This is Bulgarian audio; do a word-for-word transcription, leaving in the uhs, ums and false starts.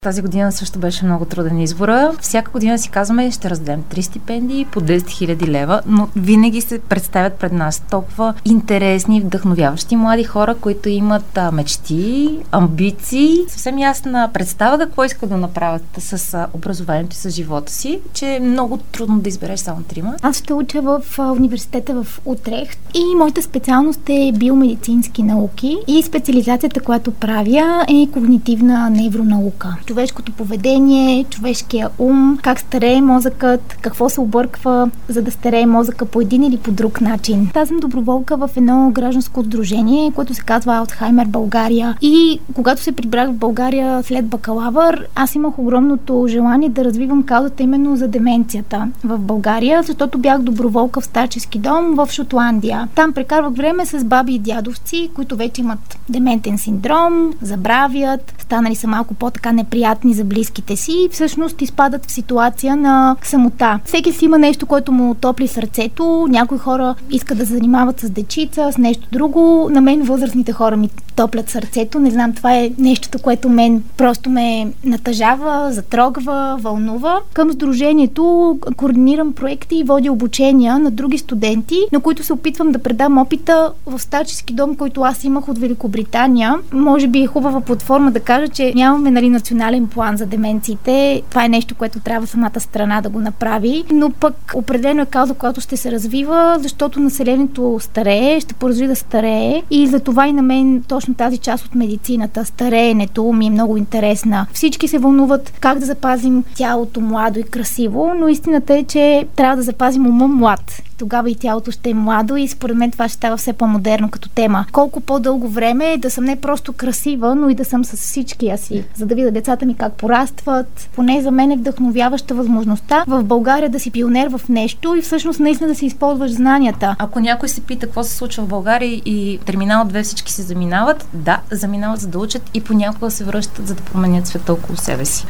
Тази година също беше много труден избора. Всяка година си казваме, ще раздадем три стипендии по десет хиляди лева, но винаги се представят пред нас толкова интересни, вдъхновяващи млади хора, които имат а, мечти, амбиции, съвсем ясна представа какво искат да направят с а, образованието и с живота си, че е много трудно да избереш само трима. Аз ще уча в а, университета в Утрехт и моята специалност е биомедицински науки и специализацията, която правя, е когнитивна невронаука. Човешкото поведение, човешкия ум, как старее мозъкът, какво се обърква, за да старее мозъка по един или по друг начин. Аз съм доброволка в едно гражданско сдружение, което се казва Алцхаймер България. И когато се прибрах в България след бакалавър, аз имах огромното желание да развивам каузата именно за деменцията в България, защото бях доброволка в старчески дом в Шотландия. Там прекарвах време с баби и дядовци, които вече имат дементен синдром, забравят, станали са малко по-така неприятни за близките си и всъщност изпадат в ситуация на самота. Всеки си има нещо, което му топли сърцето. Някои хора искат да се занимават с дечица, с нещо друго. На мен възрастните хора ми топлят сърцето. Не знам, това е нещото, което мен просто ме натъжава, затрогва, вълнува. Към сдружението координирам проекти и водя обучения на други студенти, на които се опитвам да предам опита в старчески дом, който аз имах от Великобритания. Може би е хубава платформа да кажа, че нямаме, нали, национален план за деменциите. Това е нещо, което трябва самата страна да го направи, но пък определено е кауза, която ще се развива, защото населението старее, ще продължи да старее и за това и на мен точно тази част от медицината, стареенето, ми е много интересна. Всички се вълнуват как да запазим тялото младо и красиво, но истината е, че трябва да запазим ума млад. Тогава и тялото ще е младо и според мен това ще става все по-модерно като тема. Колко по-дълго време да съм не просто красива, но и да съм с всичкия си, за да видя децата ми как порастват. Поне за мен е вдъхновяваща възможността в България да си пионер в нещо и всъщност наистина да си използваш знанията. Ако някой се пита какво се случва в България и терминал две всички се заминават, да, заминават за да учат и понякога се връщат, за да променят света около себе си.